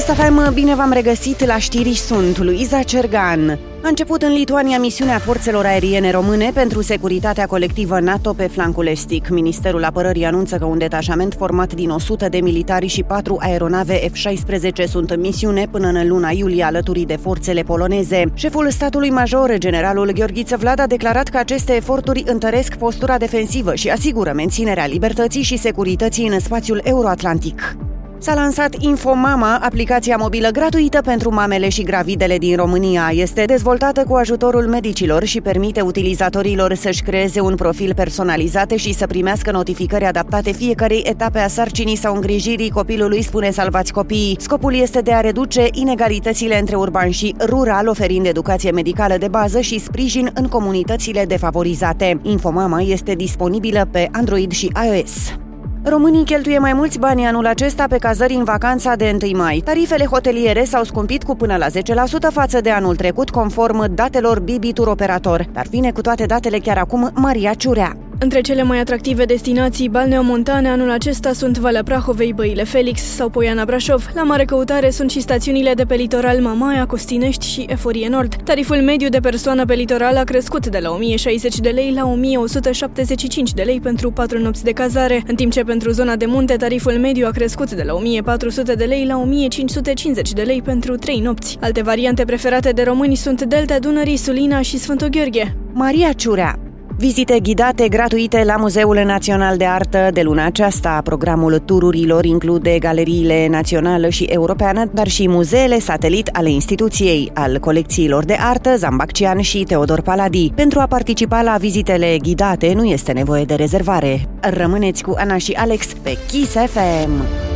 Kiss FM, bine v-am regăsit la știri, sunt Luiza Cergan. A început în Lituania misiunea forțelor aeriene române pentru securitatea colectivă NATO pe flancul estic. Ministerul Apărării anunță că un detașament format din 100 de militari și 4 aeronave F-16 sunt în misiune până în luna iulie alături de forțele poloneze. Șeful statului major, generalul Gheorghiță Vlad, a declarat că aceste eforturi întăresc postura defensivă și asigură menținerea libertății și securității în spațiul euroatlantic. S-a lansat InfoMama, aplicația mobilă gratuită pentru mamele și gravidele din România. Este dezvoltată cu ajutorul medicilor și permite utilizatorilor să-și creeze un profil personalizat și să primească notificări adaptate fiecarei etape a sarcinii sau îngrijirii copilului, spune Salvați Copiii. Scopul este de a reduce inegalitățile între urban și rural, oferind educație medicală de bază și sprijin în comunitățile defavorizate. InfoMama este disponibilă pe Android și iOS. Românii cheltuie mai mulți bani anul acesta pe cazări în vacanța de 1 mai. Tarifele hoteliere s-au scumpit cu până la 10% față de anul trecut, conform datelor Bibi Tur Operator. Dar vine cu toate datele chiar acum Maria Ciurea. Între cele mai atractive destinații balneomontane anul acesta sunt Valea Prahovei, Băile Felix sau Poiana Brașov. La mare căutare sunt și stațiunile de pe litoral Mamaia, Costinești și Eforie Nord. Tariful mediu de persoană pe litoral a crescut de la 1060 de lei la 1175 de lei pentru 4 nopți de cazare, în timp ce pentru zona de munte tariful mediu a crescut de la 1400 de lei la 1550 de lei pentru 3 nopți. Alte variante preferate de români sunt Delta Dunării, Sulina și Sfântul Gheorghe. Maria Ciurea. Vizite ghidate gratuite la Muzeul Național de Artă de luna aceasta. Programul tururilor include galeriile națională și europeană, dar și muzeele satelit ale instituției, al colecțiilor de artă Zambaccian și Teodor Paladi. Pentru a participa la vizitele ghidate nu este nevoie de rezervare. Rămâneți cu Ana și Alex pe Kiss FM.